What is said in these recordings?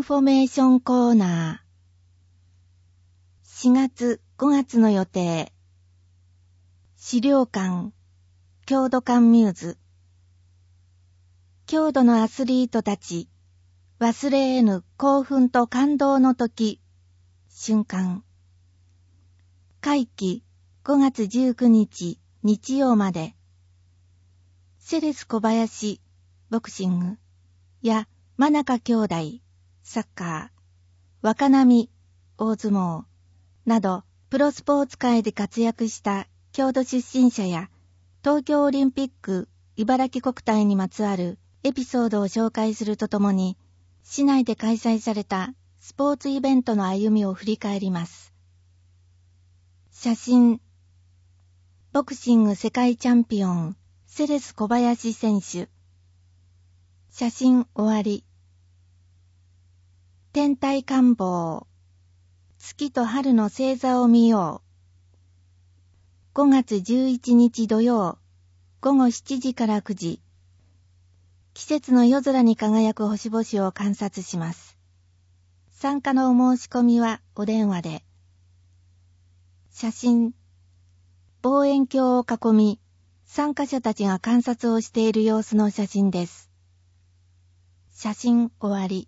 フォメーションコーナー。4月5月の予定。資料館、郷土館ミューズ。郷土のアスリートたち、忘れ得ぬ興奮と感動の時、瞬間。会期5月19日日曜まで。セレス小林、ボクシングや真中兄弟、サッカー、若波、大相撲などプロスポーツ界で活躍した郷土出身者や東京オリンピック茨城国体にまつわるエピソードを紹介するとともに、市内で開催されたスポーツイベントの歩みを振り返ります。写真。ボクシング世界チャンピオン、セレス小林選手。写真終わり。天体観望。月と春の星座を見よう。5月11日土曜、午後7時から9時。季節の夜空に輝く星々を観察します。参加のお申し込みはお電話で。写真。望遠鏡を囲み、参加者たちが観察をしている様子の写真です。写真終わり。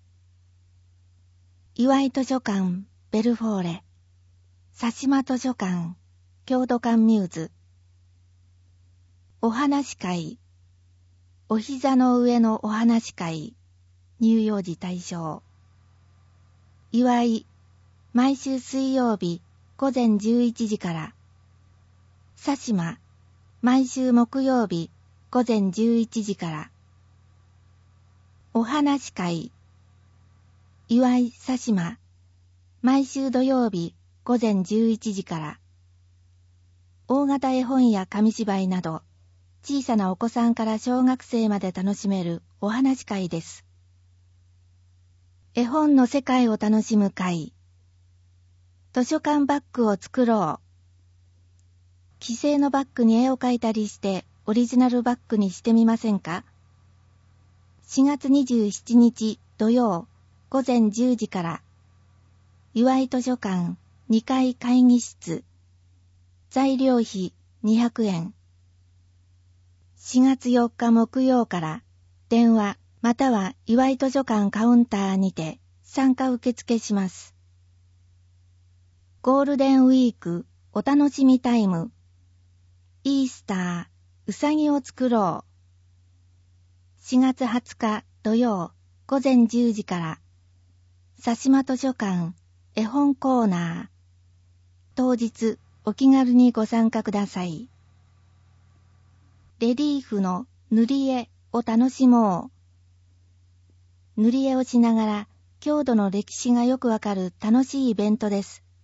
岩井図書館、ベルフォーレ。佐島図書館、郷土館ミューズ。お話会。お膝の上のお話会。乳幼児対象。岩井。毎週水曜日午前11時から。佐島。毎週木曜日午前11時から。お話会。岩井佐島。毎週土曜日午前11時から。大型絵本や紙芝居など、小さなお子さんから小学生まで楽しめるお話会です。絵本の世界を楽しむ会。図書館バッグを作ろう。既製のバッグに絵を描いたりしてオリジナルバッグにしてみませんか？ 4 月27日土曜午前10時から。岩井図書館2階会議室。材料費200円。4月4日木曜から電話または岩井図書館カウンターにて参加受付します。ゴールデンウィークお楽しみタイム。イースターうさぎを作ろう。4月20日土曜午前10時から。佐島図書館絵本コーナー。当日お気軽にご参加ください。レリーフの塗り絵を楽しもう。塗り絵をしながら郷土の歴史がよくわかる楽しいイベントです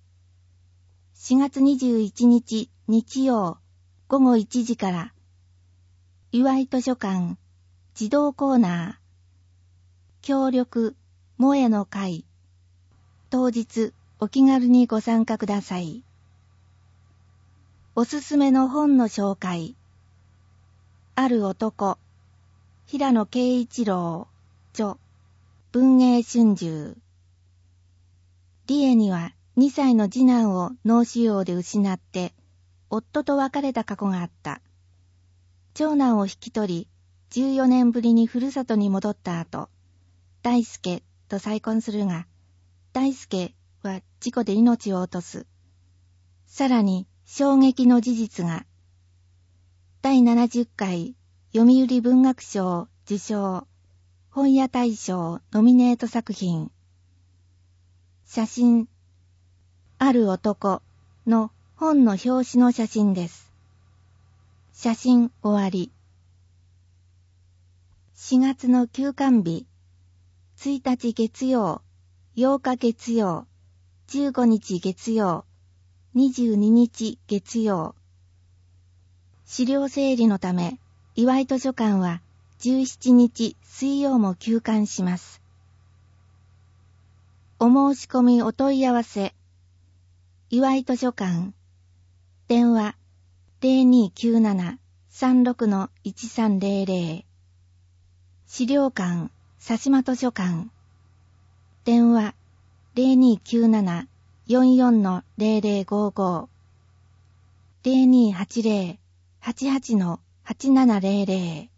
。4月21日日曜午後1時から。岩井図書館児童コーナー。協力萌えの会。当日お気軽にご参加ください。おすすめの本の紹介。ある男。平野啓一郎。著。文藝春秋。理恵には2歳の次男を脳腫瘍で失って、夫と別れた過去があった。長男を引き取り、14年ぶりにふるさとに戻った後、大輔と再婚するが、大輔は事故で命を落とす。さらに衝撃の事実が。第70回読売文学賞受賞本屋大賞ノミネート作品。写真。ある男の本の表紙の写真です。写真終わり。4月の休館日。1日月曜、8日月曜、15日月曜、22日月曜。資料整理のため、岩井図書館は17日水曜も休館します。お申し込みお問い合わせ。岩井図書館。電話 0297-36-1300。資料館、佐島図書館。 電話0297-44-0055 0280-88-8700